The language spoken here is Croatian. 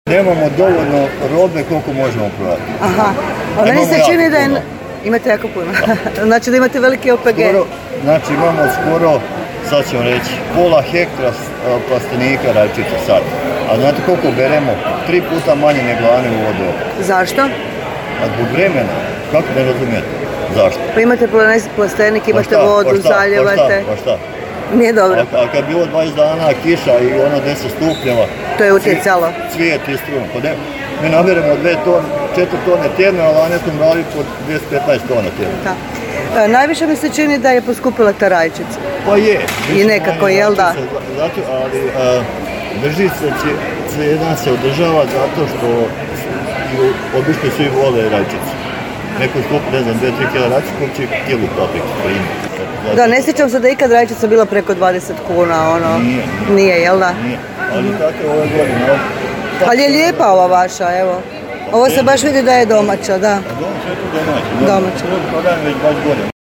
Nemamo dovoljno robe koliko možemo prodati. Aha, a meni se čini da je... Imate jako puno. Znači da imate veliki OPG. Znači imamo skoro, sad ćemo reći, pola hektara plastenika rajčica sad. A znate koliko beremo? 3 puta manje nego lani u vodu. Zašto? A zbog vremena. Kako ne razumijete? Zašto? Pa imate plastenik, imate vodu, zaljevate. Pa šta? Nije dobro. A kad je bilo 20 dana kiša i ono 10 stupnjeva, to je utjecalo. Cvijet i strun. Mi naberemo 4 tone tjedno, ali lani smo brali po 215 tona tjedno. Da. Najviše mi se čini da je poskupila ta rajčica. Pa je. I nekako, jel da? Zato, ali drži se, cijena se održava zato što obično svi vole rajčice. Neko skupi, ne znam, 2-3 kila rajčica, će kilu paprike. Da, ne sjećam se da je ikad rajčica bila preko 20 kuna, ono. Nije, jel da? Nije, ali tako je ove godine. Ali je lijepa ova vaša, evo. Ovo se baš vidi da je domaća, da. Domaća je tu domaća. Domaća. Prodajem već 20 godina.